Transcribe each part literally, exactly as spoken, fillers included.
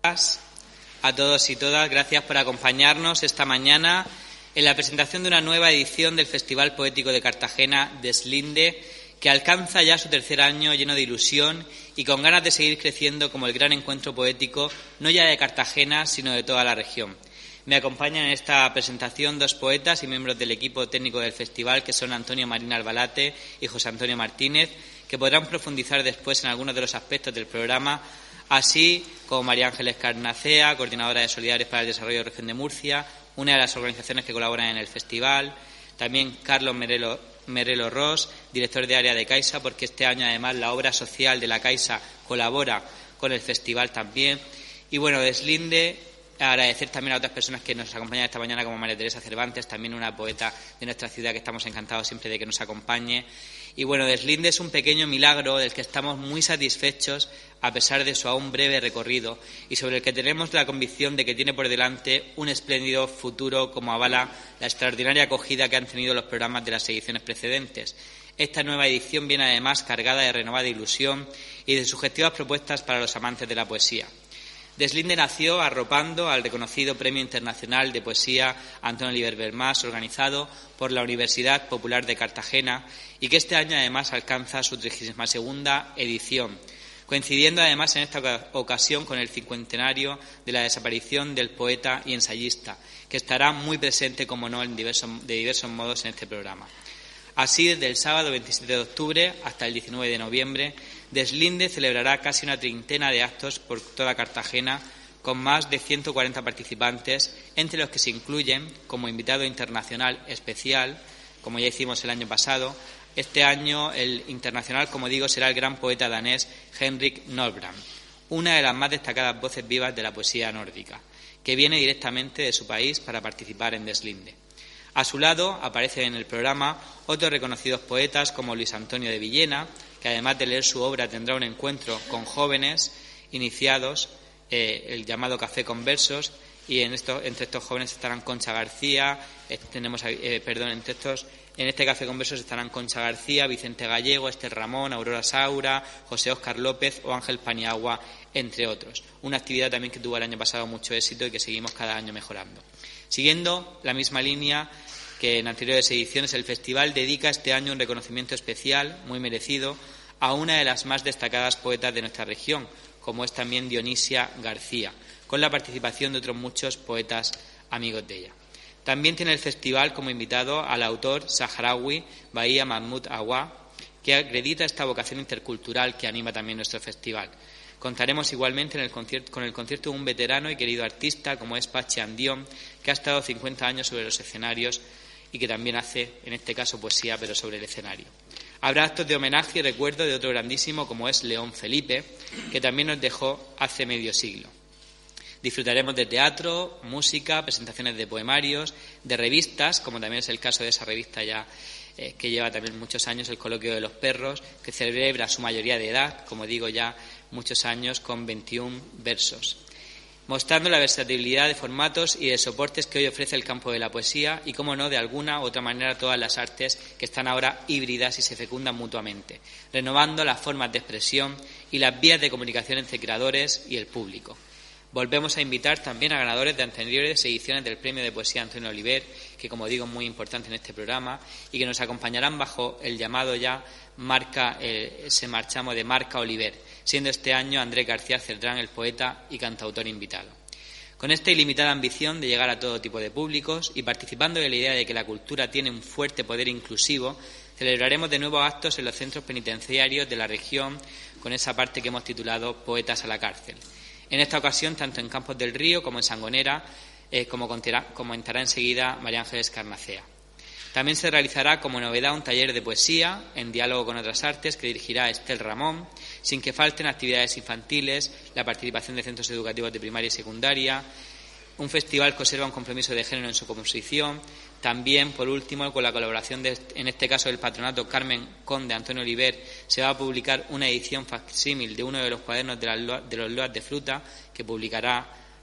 A todos y todas, gracias por acompañarnos esta mañana en la presentación de una nueva edición del Festival Poético de Cartagena, Deslinde, que alcanza ya su tercer año lleno de ilusión y con ganas de seguir creciendo como el gran encuentro poético, no ya de Cartagena, sino de toda la región. Me acompañan en esta presentación dos poetas y miembros del equipo técnico del festival, que son Antonio Marín Albalate y José Antonio Martínez, que podrán profundizar después en algunos de los aspectos del programa, así como María Ángeles Carnacea, coordinadora de Solidarios para el Desarrollo de la Región de Murcia, una de las organizaciones que colaboran en el festival, también Carlos Merelo, Merelo Ros, director de área de Caixa, porque este año además la obra social de la Caixa colabora con el festival también. Y bueno, Deslinde, agradecer también a otras personas que nos acompañan esta mañana, como María Teresa Cervantes, también una poeta de nuestra ciudad que estamos encantados siempre de que nos acompañe. Y bueno, Deslinde es un pequeño milagro del que estamos muy satisfechos a pesar de su aún breve recorrido y sobre el que tenemos la convicción de que tiene por delante un espléndido futuro, como avala la extraordinaria acogida que han tenido los programas de las ediciones precedentes. Esta nueva edición viene además cargada de renovada ilusión y de sugestivas propuestas para los amantes de la poesía. Deslinde nació arropando al reconocido Premio Internacional de Poesía Antonio Oliver Bermás, organizado por la Universidad Popular de Cartagena, y que este año además alcanza su trigésima segunda edición, coincidiendo además en esta ocasión con el cincuentenario de la desaparición del poeta y ensayista, que estará muy presente, como no, en diversos, de diversos modos en este programa. Así, desde el sábado veintisiete de octubre hasta el diecinueve de noviembre, Deslinde celebrará casi una treintena de actos por toda Cartagena, con más de ciento cuarenta participantes, entre los que se incluyen, como invitado internacional especial, como ya hicimos el año pasado. Este año el internacional, como digo, será el gran poeta danés Henrik Nordbrand, una de las más destacadas voces vivas de la poesía nórdica, que viene directamente de su país para participar en Deslinde. A su lado aparecen en el programa otros reconocidos poetas como Luis Antonio de Villena, que además de leer su obra tendrá un encuentro con jóvenes iniciados, eh, el llamado Café con Versos, y en esto, entre estos jóvenes estarán Concha García, eh, tenemos, eh, perdón, entre estos, en este Café con Versos estarán Concha García, Vicente Gallego, Esther Ramón, Aurora Saura, José Óscar López o Ángel Paniagua, entre otros. Una actividad también que tuvo el año pasado mucho éxito y que seguimos cada año mejorando. Siguiendo la misma línea que en anteriores ediciones, el festival dedica este año un reconocimiento especial, muy merecido, a una de las más destacadas poetas de nuestra región, como es también Dionisia García, con la participación de otros muchos poetas amigos de ella. También tiene el festival como invitado al autor saharaui Bahía Mahmoud Awa, que acredita esta vocación intercultural que anima también nuestro festival. Contaremos igualmente en el concierto, con el concierto de un veterano y querido artista como es Pachi Andión, que ha estado cincuenta años sobre los escenarios y que también hace, en este caso, poesía, pero sobre el escenario. Habrá actos de homenaje y recuerdo de otro grandísimo como es León Felipe, que también nos dejó hace medio siglo. Disfrutaremos de teatro, música, presentaciones de poemarios, de revistas, como también es el caso de esa revista ya eh, que lleva también muchos años, El Coloquio de los Perros, que celebra su mayoría de edad, como digo ya, muchos años, con veintiún versos, mostrando la versatilidad de formatos y de soportes que hoy ofrece el campo de la poesía y, como no, de alguna u otra manera todas las artes que están ahora híbridas y se fecundan mutuamente, renovando las formas de expresión y las vías de comunicación entre creadores y el público. Volvemos a invitar también a ganadores de anteriores ediciones del Premio de Poesía Antonio Oliver, que, como digo, es muy importante en este programa y que nos acompañarán bajo el llamado ya marca, eh, ese marchamo de Marca Oliver, siendo este año Andrés García Cerdrán el poeta y cantautor invitado. Con esta ilimitada ambición de llegar a todo tipo de públicos y participando de la idea de que la cultura tiene un fuerte poder inclusivo, celebraremos de nuevo actos en los centros penitenciarios de la región con esa parte que hemos titulado Poetas a la cárcel. En esta ocasión, tanto en Campos del Río como en Sangonera, eh, como comentará enseguida María Ángeles Carnacea. También se realizará como novedad un taller de poesía en diálogo con otras artes que dirigirá Estel Ramón, sin que falten actividades infantiles, la participación de centros educativos de primaria y secundaria, un festival que observa un compromiso de género en su composición. También, por último, con la colaboración, de, en este caso, del Patronato Carmen Conde Antonio Oliver, se va a publicar una edición facsímil de uno de los cuadernos de, la, de los loas de fruta que publicará, que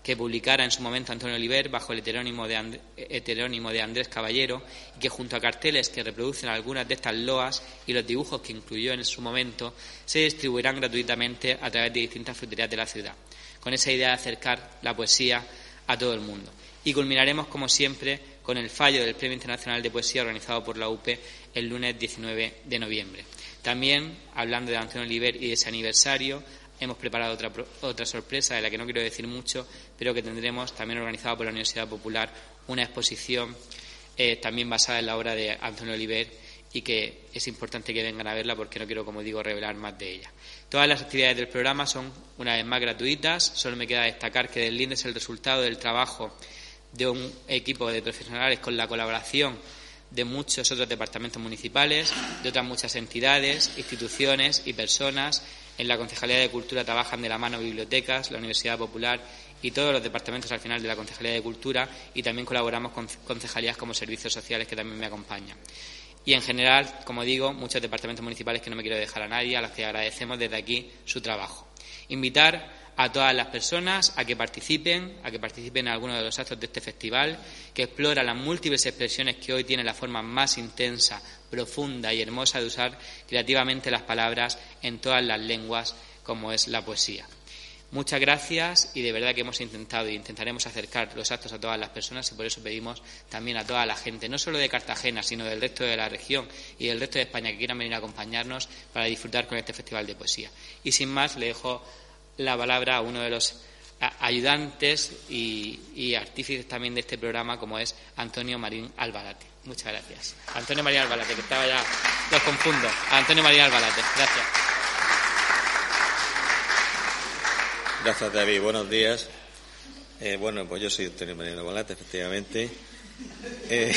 que publicara en su momento Antonio Oliver bajo el heterónimo de, And- heterónimo de Andrés Caballero, y que junto a carteles que reproducen algunas de estas loas y los dibujos que incluyó en su momento se distribuirán gratuitamente a través de distintas fruterías de la ciudad, con esa idea de acercar la poesía a todo el mundo. Y culminaremos, como siempre, con el fallo del Premio Internacional de Poesía organizado por la U P el lunes diecinueve de noviembre. También, hablando de Antonio Oliver y de ese aniversario, hemos preparado otra, otra sorpresa de la que no quiero decir mucho, pero que tendremos también organizada por la Universidad Popular una exposición eh, también basada en la obra de Antonio Oliver, y que es importante que vengan a verla porque no quiero, como digo, revelar más de ella. Todas las actividades del programa son una vez más gratuitas. Solo me queda destacar que Deslinde es el resultado del trabajo de un equipo de profesionales con la colaboración de muchos otros departamentos municipales, de otras muchas entidades, instituciones y personas. En la Concejalía de Cultura trabajan de la mano bibliotecas, la Universidad Popular y todos los departamentos al final de la Concejalía de Cultura, y también colaboramos con concejalías como Servicios Sociales, que también me acompañan. Y en general, como digo, muchos departamentos municipales que no me quiero dejar a nadie, a los que agradecemos desde aquí su trabajo. Invitar a todas las personas a que participen, a que participen en algunos de los actos de este festival, que explora las múltiples expresiones que hoy tiene la forma más intensa, profunda y hermosa de usar creativamente las palabras en todas las lenguas, como es la poesía. Muchas gracias, y de verdad que hemos intentado e intentaremos acercar los actos a todas las personas, y por eso pedimos también a toda la gente, no solo de Cartagena, sino del resto de la región y del resto de España, que quieran venir a acompañarnos para disfrutar con este festival de poesía. Y sin más, le dejo la palabra a uno de los ayudantes y, y artífices también de este programa, como es Antonio Marín Albalate. Muchas gracias. Antonio Marín Albalate, que estaba ya, los confundo. A Antonio Marín Albalate. Gracias. Gracias, David. Buenos días. Eh, bueno, pues yo soy Antonio Marín Albalate, efectivamente. Eh,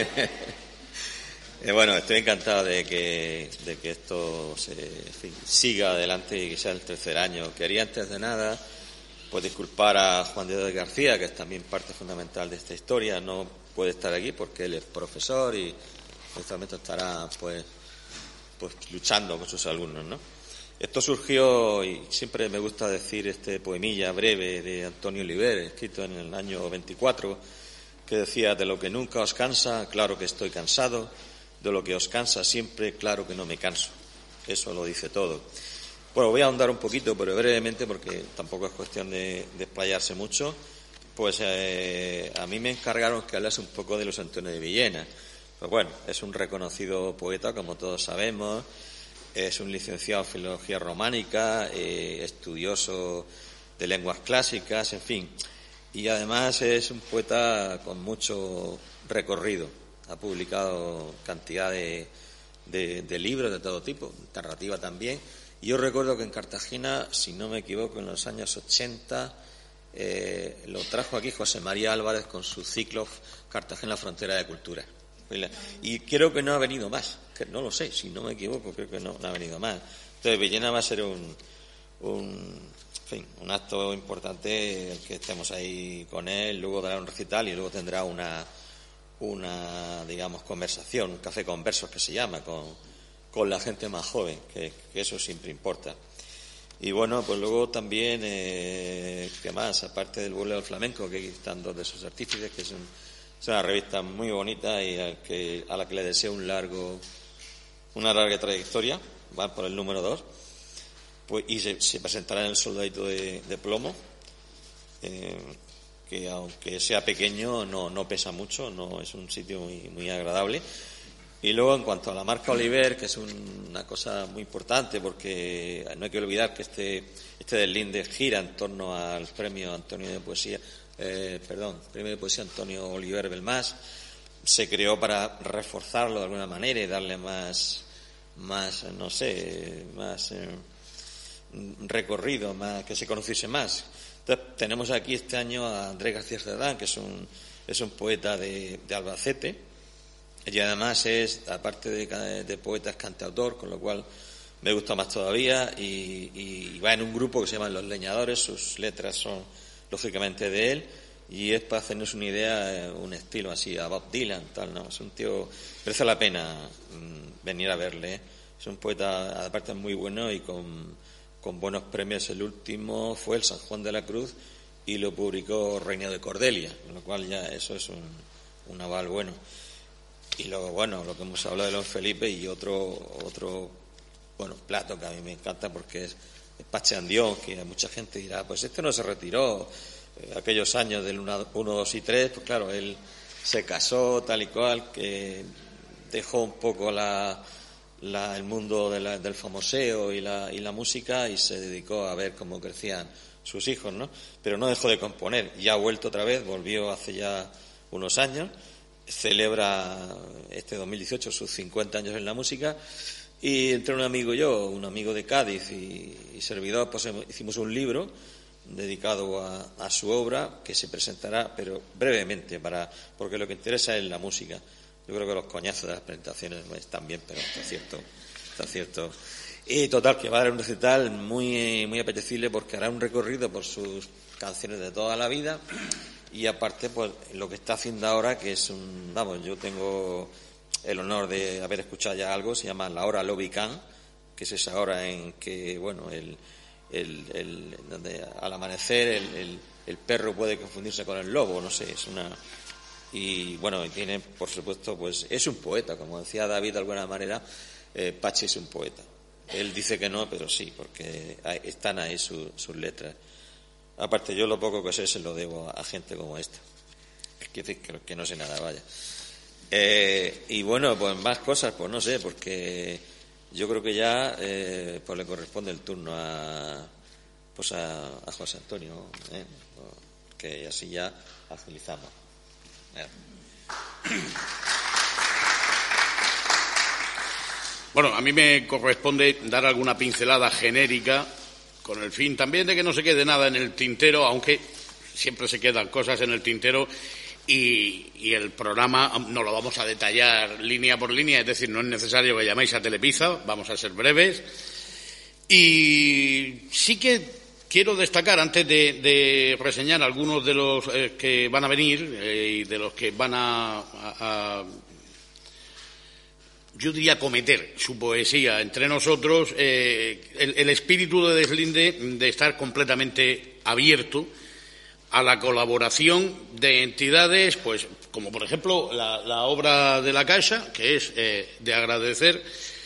eh, bueno, estoy encantado de que, de que esto se, en fin, siga adelante y que sea el tercer año. Quería, antes de nada, pues disculpar a Juan Diego García, que es también parte fundamental de esta historia. No puede estar aquí porque él es profesor y en este momento estará pues, pues luchando con sus alumnos, ¿no? Esto surgió, y siempre me gusta decir este poemilla breve de Antonio Oliver, escrito en el año veinticuatro, que decía: de lo que nunca os cansa, claro que estoy cansado; de lo que os cansa siempre, claro que no me canso. Eso lo dice todo. Bueno, voy a ahondar un poquito, pero brevemente, porque tampoco es cuestión de, de explayarse mucho. Pues eh, a mí me encargaron que hablase un poco de Luis Antonio de Villena. Pues bueno, es un reconocido poeta, como todos sabemos. Es un licenciado en Filología Románica, eh, estudioso de lenguas clásicas, en fin. Y además es un poeta con mucho recorrido. Ha publicado cantidad de, de, de libros de todo tipo, narrativa también. Y yo recuerdo que en Cartagena, si no me equivoco, en los años ochenta, eh, lo trajo aquí José María Álvarez con su ciclo Cartagena, frontera de cultura. Y creo que no ha venido más, que no lo sé, si no me equivoco, creo que no, no ha venido más. Entonces, Villena va a ser un, un, en fin, un acto importante el que estemos ahí con él. Luego dará un recital y luego tendrá una, una digamos, conversación, un café con versos que se llama, con, con la gente más joven, que, que eso siempre importa. Y bueno, pues luego también, eh, ¿qué más? Aparte del Vuelo del Flamenco, que están dos de sus artífices, que es un Es una revista muy bonita y a, que, a la que le deseo un largo, una larga trayectoria. Va por el número dos. Pues, y se, se presentará en el Soldadito de, de Plomo, eh, que aunque sea pequeño no, no pesa mucho, no es un sitio muy, muy agradable. Y luego, en cuanto a la marca Oliver, que es un, una cosa muy importante, porque no hay que olvidar que este, este Deslinde gira en torno al premio Antonio de Poesía. Eh, perdón, Premio de Poesía Antonio Oliver Belmás, se creó para reforzarlo de alguna manera y darle más, más no sé, más eh, recorrido, más que se conociese más. Entonces, tenemos aquí este año a Andrés García Cerdán, que es un, es un poeta de, de Albacete, y además es, aparte de, de poeta, es cantautor, con lo cual me gusta más todavía, y, y va en un grupo que se llama Los Leñadores. Sus letras son lógicamente de él, y es, para hacernos una idea, un estilo así a Bob Dylan, tal, ¿no? Es un tío, merece la pena mmm, venir a verle. Es un poeta, aparte, muy bueno y con, con buenos premios. El último fue el San Juan de la Cruz, y lo publicó Reina de Cordelia, con lo cual ya eso es un, un aval bueno. Y luego, bueno, lo que hemos hablado de Don Felipe y otro otro bueno plato que a mí me encanta porque es el Pache Andión, que mucha gente dirá, pues este no se retiró eh, aquellos años del uno, dos y tres, pues claro, él se casó tal y cual, que dejó un poco la, la, el mundo de la, del famoseo y la, y la música y se dedicó a ver cómo crecían sus hijos, ¿no? Pero no dejó de componer, y ha vuelto otra vez, volvió hace ya unos años, celebra este dos mil dieciocho sus cincuenta años en la música, y entre un amigo y yo, un amigo de Cádiz y, y servidor, pues hicimos un libro dedicado a, a su obra, que se presentará, pero brevemente, para porque lo que interesa es la música. Yo creo que los coñazos de las presentaciones pues, están bien, pero está cierto, está cierto. Y total, que va a dar un recital muy, muy apetecible porque hará un recorrido por sus canciones de toda la vida y aparte, pues lo que está haciendo ahora, que es un, vamos, yo tengo el honor de haber escuchado ya algo, se llama La Hora Lobicán, que es esa hora en que, bueno, el, el, el donde al amanecer el, el, el perro puede confundirse con el lobo, no sé, es una... Y bueno, tiene, por supuesto, pues es un poeta, como decía David de alguna manera, eh, Pachi es un poeta. Él dice que no, pero sí, porque hay, están ahí su, sus letras. Aparte, yo lo poco que sé se lo debo a, a gente como esta. Es que, que, que no sé nada, vaya. Eh, y bueno, pues más cosas, pues no sé, porque yo creo que ya eh, pues le corresponde el turno a pues a, a José Antonio, ¿eh? Que así ya agilizamos. Eh. Bueno, a mí me corresponde dar alguna pincelada genérica con el fin también de que no se quede nada en el tintero, aunque siempre se quedan cosas en el tintero y, y el programa no lo vamos a detallar línea por línea, es decir, no es necesario que llaméis a Telepizza, vamos a ser breves. Y sí que quiero destacar, antes de, de reseñar algunos de los eh, que van a venir eh, y de los que van a, a, a yo diría cometer su poesía entre nosotros, eh, el, el espíritu de Deslinde de estar completamente abierto a la colaboración de entidades, pues como por ejemplo la, la obra de la Caixa, que es eh, de agradecer,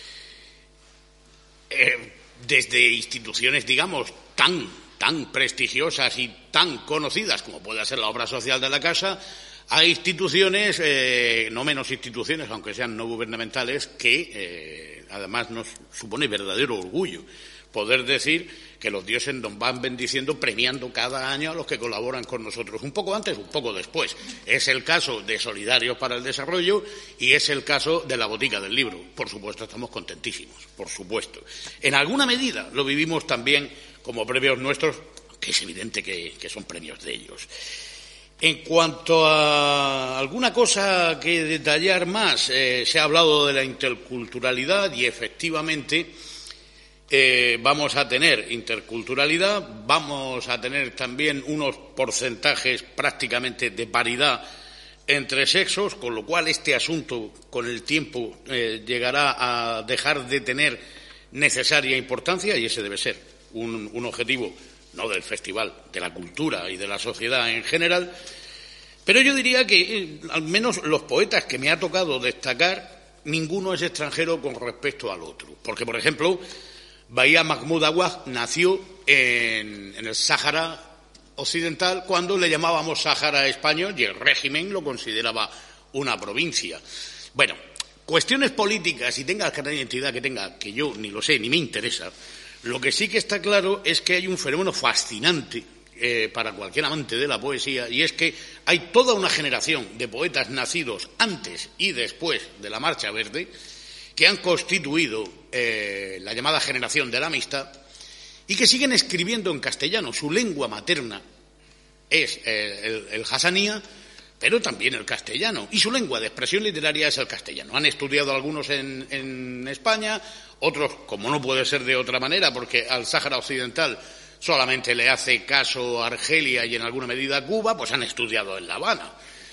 eh, desde instituciones, digamos, tan, tan prestigiosas y tan conocidas como puede ser la obra social de la Caixa, hay instituciones, eh, no menos instituciones, aunque sean no gubernamentales, que eh, además nos supone verdadero orgullo poder decir que los dioses nos van bendiciendo, premiando cada año a los que colaboran con nosotros, un poco antes, un poco después. Es el caso de Solidarios para el Desarrollo y es el caso de la Botica del Libro. Por supuesto, estamos contentísimos, por supuesto. En alguna medida lo vivimos también como premios nuestros, que es evidente que, que son premios de ellos. En cuanto a alguna cosa que detallar más, eh, se ha hablado de la interculturalidad y efectivamente eh, vamos a tener interculturalidad, vamos a tener también unos porcentajes prácticamente de paridad entre sexos, con lo cual este asunto con el tiempo eh, llegará a dejar de tener necesaria importancia y ese debe ser un, un objetivo no del festival, de la cultura y de la sociedad en general, pero yo diría que eh, al menos los poetas que me ha tocado destacar, ninguno es extranjero con respecto al otro. Porque, por ejemplo, Bahía Mahmoud Awad nació en, en el Sáhara Occidental cuando le llamábamos Sáhara Español y el régimen lo consideraba una provincia. Bueno, cuestiones políticas y tenga la identidad que tenga, que yo ni lo sé ni me interesa. Lo que sí que está claro es que hay un fenómeno fascinante eh, para cualquier amante de la poesía y es que hay toda una generación de poetas nacidos antes y después de la Marcha Verde que han constituido eh, la llamada generación de la amistad y que siguen escribiendo en castellano. Su lengua materna es eh, el, el hasanía, pero también el castellano. Y su lengua de expresión literaria es el castellano. Han estudiado algunos en, en España, otros, como no puede ser de otra manera, porque al Sáhara Occidental solamente le hace caso Argelia y en alguna medida Cuba, pues han estudiado en La Habana.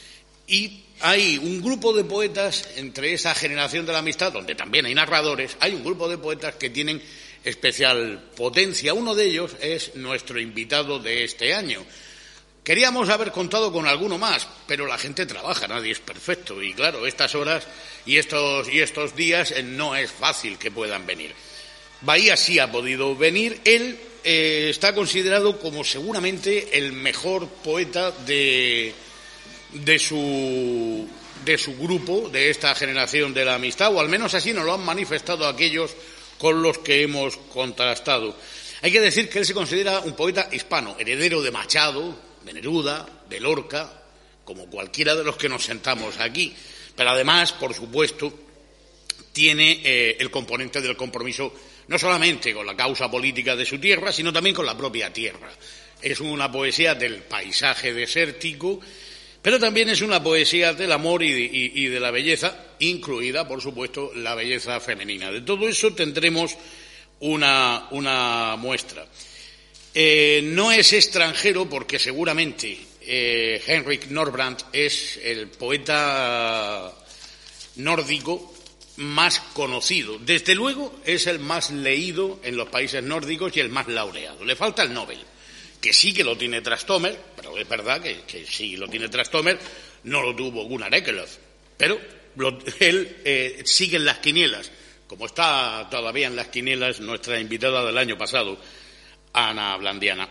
Y hay un grupo de poetas entre esa generación de la amistad, donde también hay narradores, hay un grupo de poetas que tienen especial potencia. Uno de ellos es nuestro invitado de este año. Queríamos haber contado con alguno más, pero la gente trabaja, nadie es perfecto. Y claro, estas horas y estos, y estos días eh, no es fácil que puedan venir. Bahía sí ha podido venir. Él eh, está considerado como seguramente el mejor poeta de, de, su, de su grupo, de esta generación de la amistad, o al menos así nos lo han manifestado aquellos con los que hemos contrastado. Hay que decir que él se considera un poeta hispano, heredero de Machado, de Neruda, de Lorca, como cualquiera de los que nos sentamos aquí. Pero además, por supuesto, tiene eh, el componente del compromiso no solamente con la causa política de su tierra, sino también con la propia tierra. Es una poesía del paisaje desértico, pero también es una poesía del amor y de, y, y de la belleza, incluida, por supuesto, la belleza femenina. De todo eso tendremos una, una muestra. Eh, no es extranjero porque seguramente eh, Henrik Nordbrandt es el poeta nórdico más conocido. Desde luego es el más leído en los países nórdicos y el más laureado. Le falta el Nobel, que sí que lo tiene Trastommer, pero es verdad que, que sí lo tiene Trastommer, no lo tuvo Gunnar Ekelöf, pero lo, él eh, sigue en las quinielas, como está todavía en las quinielas nuestra invitada del año pasado, Ana Blandiana.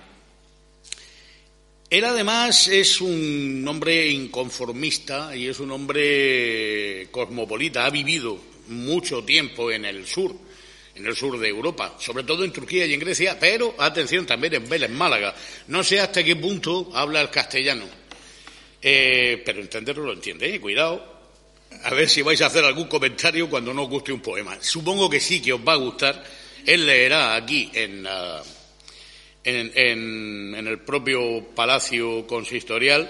Él además es un hombre inconformista y es un hombre cosmopolita. Ha vivido mucho tiempo en el sur, en el sur de Europa, sobre todo en Turquía y en Grecia, pero, atención, también en Vélez, Málaga. No sé hasta qué punto habla el castellano, eh, pero entenderlo lo entiende, ¿eh? Cuidado, a ver si vais a hacer algún comentario cuando no os guste un poema. Supongo que sí que os va a gustar. Él leerá aquí en... Uh, En, en, en el propio Palacio Consistorial.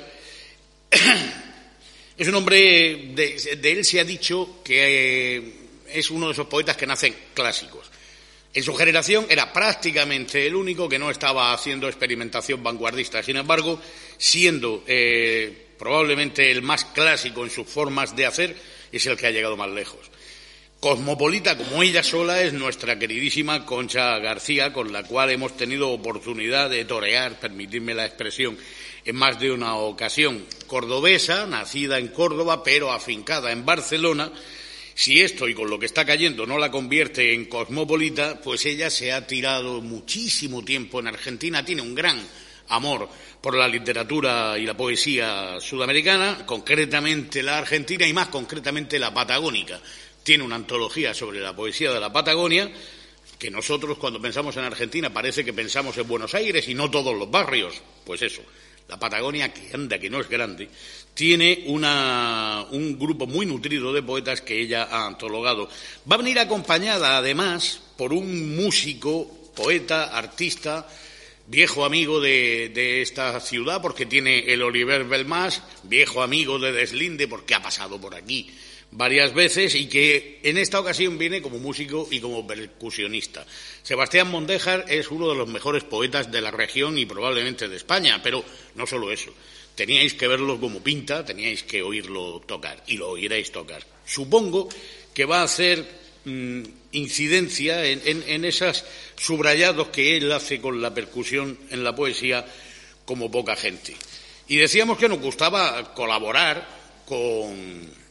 Es un hombre, de, de él se ha dicho que eh, es uno de esos poetas que nacen clásicos. En su generación era prácticamente el único que no estaba haciendo experimentación vanguardista. Sin embargo, siendo eh, probablemente el más clásico en sus formas de hacer, es el que ha llegado más lejos. Cosmopolita como ella sola es nuestra queridísima Concha García, con la cual hemos tenido oportunidad de torear, permitidme la expresión, en más de una ocasión. Cordobesa, nacida en Córdoba, pero afincada en Barcelona. Si esto y con lo que está cayendo no la convierte en cosmopolita, pues ella se ha tirado muchísimo tiempo en Argentina, tiene un gran amor por la literatura y la poesía sudamericana, concretamente la argentina y más concretamente la patagónica. Tiene una antología sobre la poesía de la Patagonia, que nosotros cuando pensamos en Argentina parece que pensamos en Buenos Aires y no todos los barrios. Pues eso, la Patagonia, que anda, que no es grande, tiene una, un grupo muy nutrido de poetas que ella ha antologado. Va a venir acompañada, además, por un músico, poeta, artista, viejo amigo de, de esta ciudad, porque tiene el Oliver Belmas, viejo amigo de Deslinde, porque ha pasado por aquí varias veces y que en esta ocasión viene como músico y como percusionista. Sebastián Mondéjar es uno de los mejores poetas de la región y probablemente de España, pero no solo eso. Teníais que verlo como pinta, teníais que oírlo tocar y lo oiréis tocar. Supongo que va a hacer mmm, incidencia en, en, en esos subrayados que él hace con la percusión en la poesía como poca gente. Y decíamos que nos gustaba colaborar con...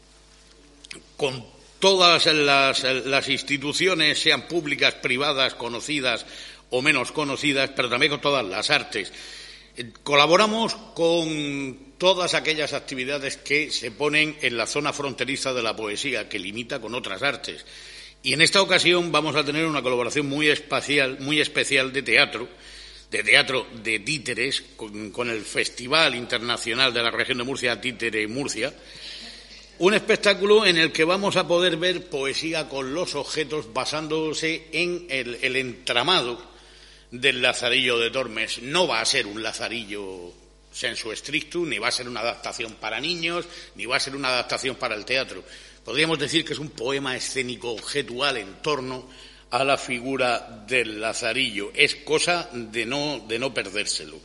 con todas las, las instituciones, sean públicas, privadas, conocidas o menos conocidas, pero también con todas las artes. Colaboramos con todas aquellas actividades que se ponen en la zona fronteriza de la poesía, que limita con otras artes. Y en esta ocasión vamos a tener una colaboración muy espacial, muy especial de teatro, de teatro de títeres, con, con el Festival Internacional de la Región de Murcia, Títere Murcia. Un espectáculo en el que vamos a poder ver poesía con los objetos basándose en el, el entramado del Lazarillo de Tormes. No va a ser un Lazarillo sensu stricto, ni va a ser una adaptación para niños, ni va a ser una adaptación para el teatro. Podríamos decir que es un poema escénico objetual en torno a la figura del Lazarillo. Es cosa de no, de no perdérselo.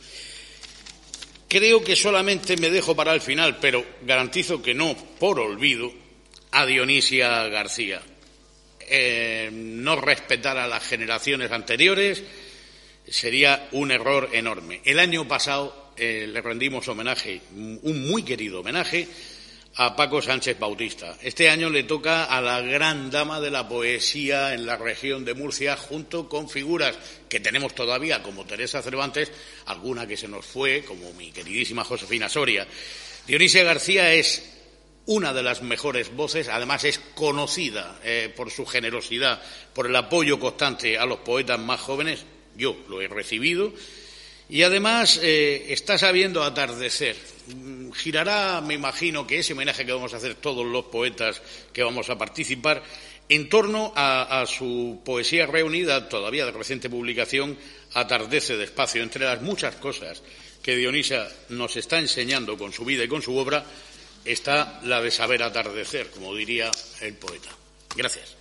Creo que solamente me dejo para el final, pero garantizo que no por olvido, a Dionisia García. Eh, no respetar a las generaciones anteriores sería un error enorme. El año pasado eh, le rendimos homenaje, un muy querido homenaje, a Paco Sánchez Bautista. Este año le toca a la gran dama de la poesía en la región de Murcia, junto con figuras que tenemos todavía, como Teresa Cervantes, alguna que se nos fue, como mi queridísima Josefina Soria. Dionisia García es una de las mejores voces, además es conocida eh, por su generosidad, por el apoyo constante a los poetas más jóvenes. Yo lo he recibido. Y además eh, está sabiendo atardecer. Girará, me imagino, que ese homenaje que vamos a hacer todos los poetas que vamos a participar en torno a, a su poesía reunida, todavía de reciente publicación, Atardece despacio. Entre las muchas cosas que Dionisia nos está enseñando con su vida y con su obra, está la de saber atardecer, como diría el poeta. Gracias.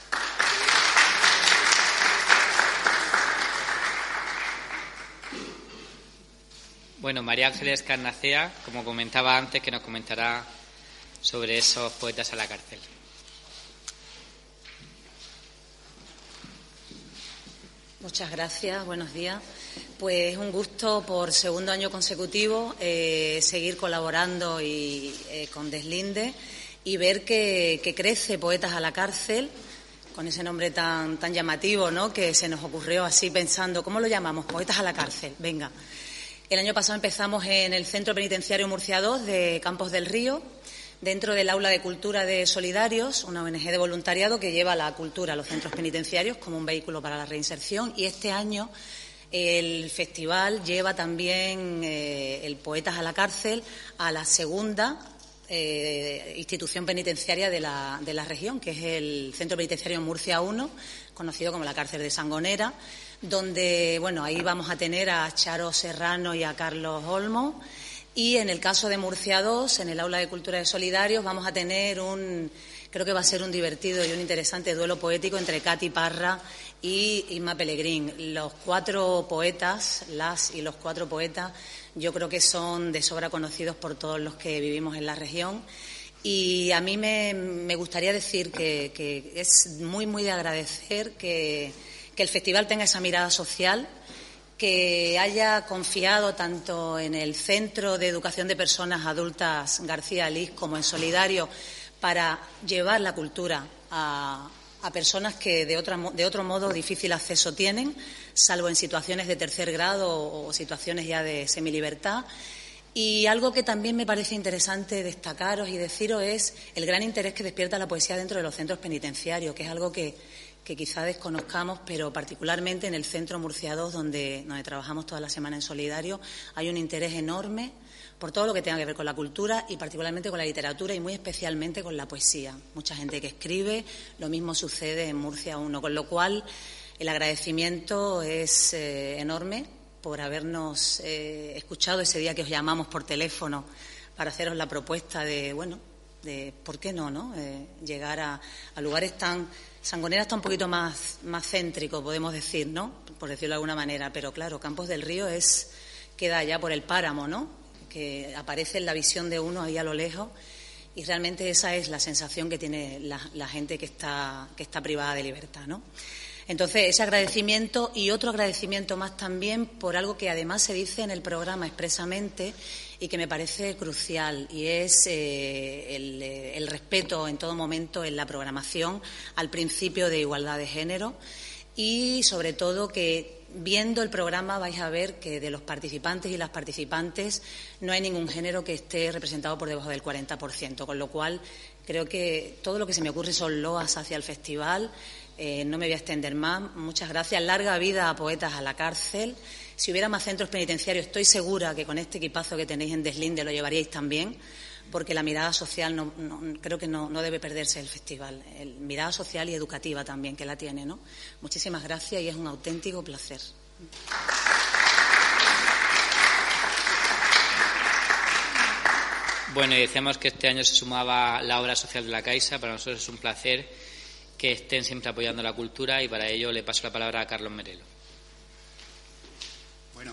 Bueno, María Ángeles Carnacea, como comentaba antes, que nos comentará sobre esos poetas a la cárcel. Muchas gracias, buenos días. Pues un gusto por segundo año consecutivo eh, seguir colaborando y, eh, con Deslinde y ver que, que crece Poetas a la Cárcel, con ese nombre tan, tan llamativo, ¿no?, que se nos ocurrió así pensando, ¿cómo lo llamamos? Poetas a la Cárcel, venga. El año pasado empezamos en el Centro Penitenciario Murcia dos de Campos del Río, dentro del Aula de Cultura de Solidarios, una O N G de voluntariado que lleva la cultura a los centros penitenciarios como un vehículo para la reinserción. Y este año el festival lleva también eh, el Poetas a la Cárcel a la segunda eh, institución penitenciaria de la, de la región, que es el Centro Penitenciario Murcia uno, conocido como la Cárcel de Sangonera, donde, bueno, ahí vamos a tener a Charo Serrano y a Carlos Olmo. Y en el caso de Murcia dos, en el Aula de Cultura de Solidarios, vamos a tener un, creo que va a ser un divertido y un interesante duelo poético entre Katy Parra y Inma Pellegrín. Los cuatro poetas, las y los cuatro poetas, yo creo que son de sobra conocidos por todos los que vivimos en la región. Y a mí me, me gustaría decir que, que es muy, muy de agradecer que, que el festival tenga esa mirada social, que haya confiado tanto en el Centro de Educación de Personas Adultas García Alís como en Solidario para llevar la cultura a, a personas que de, otra, de otro modo difícil acceso tienen, salvo en situaciones de tercer grado o, o situaciones ya de semilibertad. Y algo que también me parece interesante destacaros y deciros es el gran interés que despierta la poesía dentro de los centros penitenciarios, que es algo que, que quizá desconozcamos, pero particularmente en el Centro Murcia dos, donde, donde trabajamos toda la semana en Solidario, hay un interés enorme por todo lo que tenga que ver con la cultura y particularmente con la literatura y muy especialmente con la poesía. Mucha gente que escribe, lo mismo sucede en Murcia uno, con lo cual el agradecimiento es eh, enorme por habernos eh, escuchado ese día que os llamamos por teléfono para haceros la propuesta de, bueno, de por qué no, ¿no? Eh, llegar a, a lugares tan... Sangonera está un poquito más, más céntrico, podemos decir, ¿no?, por decirlo de alguna manera, pero claro, Campos del Río es queda allá por el páramo, ¿no?, que aparece en la visión de uno ahí a lo lejos, y realmente esa es la sensación que tiene la, la gente que está, que está privada de libertad, ¿no? Entonces, ese agradecimiento y otro agradecimiento más también por algo que además se dice en el programa expresamente y que me parece crucial, y es eh, el, el respeto en todo momento en la programación al principio de igualdad de género y, sobre todo, que viendo el programa vais a ver que de los participantes y las participantes no hay ningún género que esté representado por debajo del cuarenta por ciento, con lo cual creo que todo lo que se me ocurre son loas hacia el festival. Eh, no me voy a extender más. Muchas gracias. Larga vida a Poetas a la Cárcel. Si hubiera más centros penitenciarios, estoy segura que con este equipazo que tenéis en Deslinde lo llevaríais también, porque la mirada social no, no, creo que no, no debe perderse el festival. El, mirada social y educativa también, que la tiene, ¿no? Muchísimas gracias y es un auténtico placer. Bueno, y decíamos que este año se sumaba la obra social de la Caixa. Para nosotros es un placer que estén siempre apoyando la cultura y para ello le paso la palabra a Carlos Merelo. Bueno,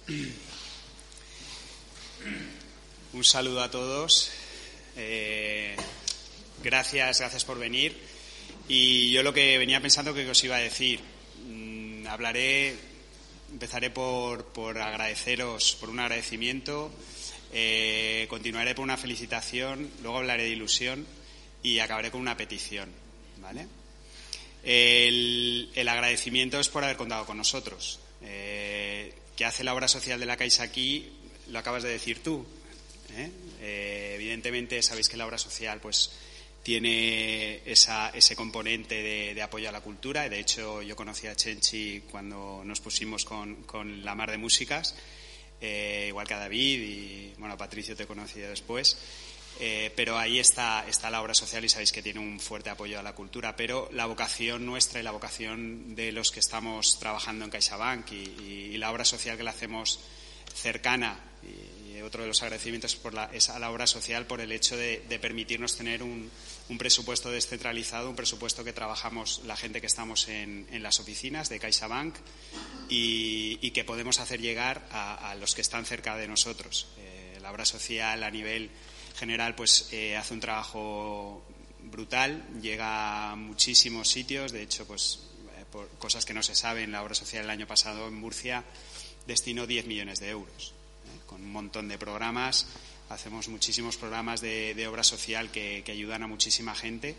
un saludo a todos. Eh, gracias, gracias por venir. Y yo lo que venía pensando que os iba a decir, mmm, hablaré empezaré por, por agradeceros, por un agradecimiento, eh, continuaré por una felicitación, luego hablaré de ilusión y acabaré con una petición, ¿vale? El, el agradecimiento es por haber contado con nosotros. Eh, ¿Qué hace la obra social de la Caixa aquí? Lo acabas de decir tú, ¿eh? Eh, evidentemente sabéis que la obra social pues tiene esa, ese componente de, de apoyo a la cultura. De hecho, yo conocí a Chenchi cuando nos pusimos con, con La Mar de Músicas, eh, igual que a David y, bueno, a Patricio te he conocido después. Eh, pero ahí está, está la obra social y sabéis que tiene un fuerte apoyo a la cultura. Pero la vocación nuestra y la vocación de los que estamos trabajando en CaixaBank y, y, y la obra social que la hacemos cercana, y, y otro de los agradecimientos por la, es a la obra social por el hecho de, de permitirnos tener un, un presupuesto descentralizado, un presupuesto que trabajamos la gente que estamos en, en las oficinas de CaixaBank y, y que podemos hacer llegar a, a los que están cerca de nosotros. Eh, la obra social a nivel general pues eh, hace un trabajo brutal, llega a muchísimos sitios. De hecho, pues eh, por cosas que no se saben, la obra social el año pasado en Murcia destinó diez millones de euros, ¿eh? Con un montón de programas. Hacemos muchísimos programas de, de obra social que, que ayudan a muchísima gente.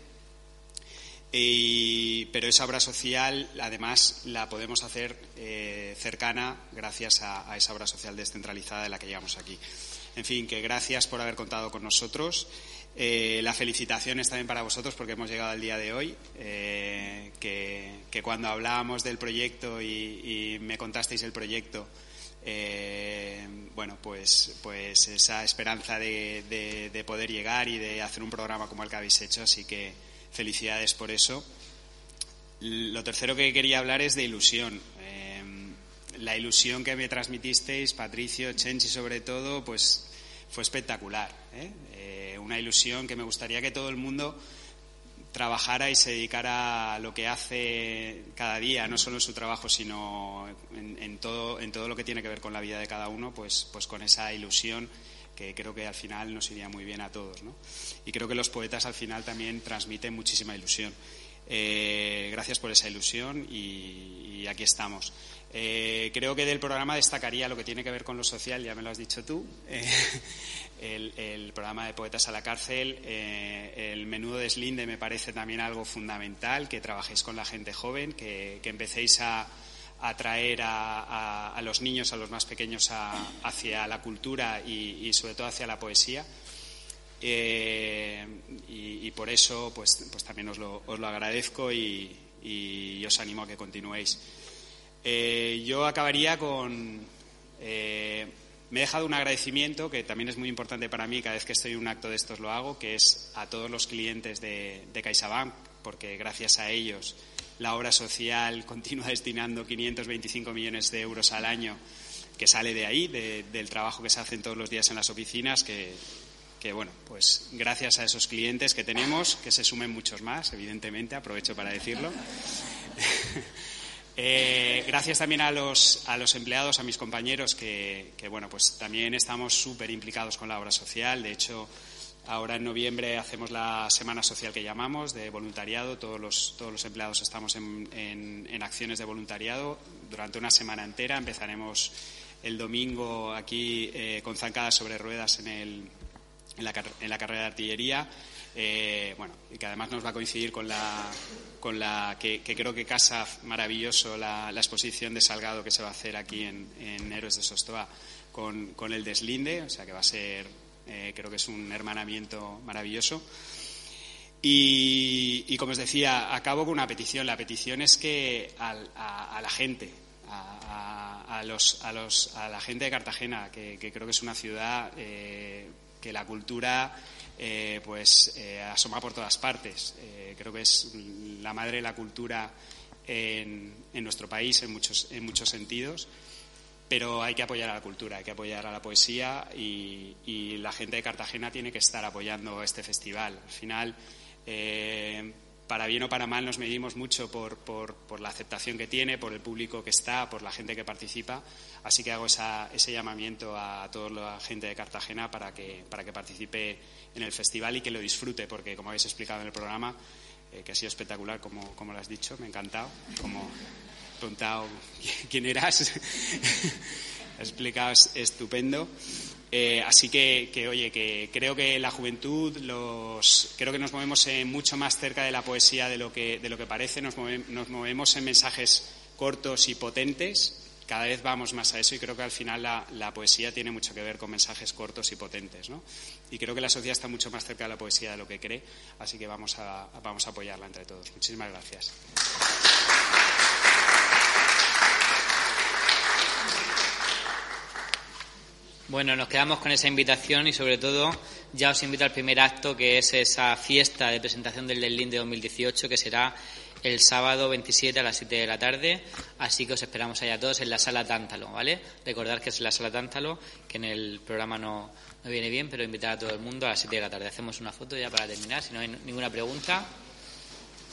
Y, pero esa obra social, además, la podemos hacer eh, cercana gracias a, a esa obra social descentralizada de la que llegamos aquí. En fin, que gracias por haber contado con nosotros. Eh, la felicitación es también para vosotros porque hemos llegado al día de hoy. Eh, que, que cuando hablábamos del proyecto y, y me contasteis el proyecto, eh, bueno, pues, pues esa esperanza de, de, de poder llegar y de hacer un programa como el que habéis hecho. Así que felicidades por eso. Lo tercero que quería hablar es de ilusión. Eh, La ilusión que me transmitisteis, Patricio, Chenchi sobre todo, pues fue espectacular, ¿eh? Eh, una ilusión que me gustaría que todo el mundo trabajara y se dedicara a lo que hace cada día, no solo en su trabajo, sino en, en todo, en todo lo que tiene que ver con la vida de cada uno, pues, pues con esa ilusión que creo que al final nos iría muy bien a todos, ¿no? Y creo que los poetas al final también transmiten muchísima ilusión. Eh, gracias por esa ilusión y, y aquí estamos. Eh, creo que del programa destacaría lo que tiene que ver con lo social, ya me lo has dicho tú, eh, el, el programa de Poetas a la Cárcel, eh, el menudo deslinde me parece también algo fundamental, que trabajéis con la gente joven, que, que empecéis a, a atraer a, a, a los niños, a los más pequeños, a, hacia la cultura y, y sobre todo hacia la poesía. Eh, y, y por eso pues, pues también os lo, os lo agradezco y, y os animo a que continuéis. Eh, yo acabaría con... Eh, me he dejado un agradecimiento que también es muy importante para mí, cada vez que estoy en un acto de estos lo hago, que es a todos los clientes de, de CaixaBank, porque gracias a ellos la obra social continúa destinando quinientos veinticinco millones de euros al año, que sale de ahí, de, del trabajo que se hace todos los días en las oficinas, que, que bueno, pues gracias a esos clientes que tenemos, que se sumen muchos más, evidentemente, aprovecho para decirlo. Eh, gracias también a los, a los empleados, a mis compañeros que, que bueno, pues también estamos súper implicados con la obra social. De hecho, ahora en noviembre hacemos la semana social que llamamos de voluntariado. Todos los, todos los empleados estamos en, en, en acciones de voluntariado durante una semana entera. Empezaremos el domingo aquí eh, con zancadas sobre ruedas en, el, en, la, en la carrera de artillería. Eh, bueno, y que además nos va a coincidir con la, con la que, que creo que casa maravilloso la, la exposición de Salgado que se va a hacer aquí en, en Héroes de Sostoa con, con el deslinde, o sea que va a ser, eh, creo que es un hermanamiento maravilloso. Y, y como os decía, acabo con una petición. La petición es que a, a, a la gente, a, a, a, los, a, los, a la gente de Cartagena, que, que creo que es una ciudad eh, que la cultura Eh, pues eh, asoma por todas partes. Eh, creo que es la madre de la cultura en, en nuestro país en muchos, en muchos sentidos, pero hay que apoyar a la cultura, hay que apoyar a la poesía y, y la gente de Cartagena tiene que estar apoyando este festival. Al final, eh, para bien o para mal, nos medimos mucho por, por, por la aceptación que tiene, por el público que está, por la gente que participa. Así que hago esa, ese llamamiento a toda la gente de Cartagena para que, para que participe en el festival y que lo disfrute, porque como habéis explicado en el programa, eh, que ha sido espectacular, como, como lo has dicho, me ha encantado, como, preguntado quién eras. Has explicado estupendo. Eh, así que, que, oye, que creo que la juventud, los, creo que nos movemos eh, mucho más cerca de la poesía de lo que, de lo que parece. Nos, move, nos movemos en mensajes cortos y potentes. Cada vez vamos más a eso y creo que al final la, la poesía tiene mucho que ver con mensajes cortos y potentes, ¿no? Y creo que la sociedad está mucho más cerca de la poesía de lo que cree, así que vamos a, vamos a apoyarla entre todos. Muchísimas gracias. Bueno, nos quedamos con esa invitación y, sobre todo, ya os invito al primer acto, que es esa fiesta de presentación del Deslinde dos mil dieciocho, que será el sábado veintisiete a las siete de la tarde, así que os esperamos allá todos en la Sala Tántalo, ¿vale? Recordad que es la Sala Tántalo, que en el programa no, no viene bien, pero invitar a todo el mundo a las siete de la tarde. Hacemos una foto ya para terminar, si no hay ninguna pregunta.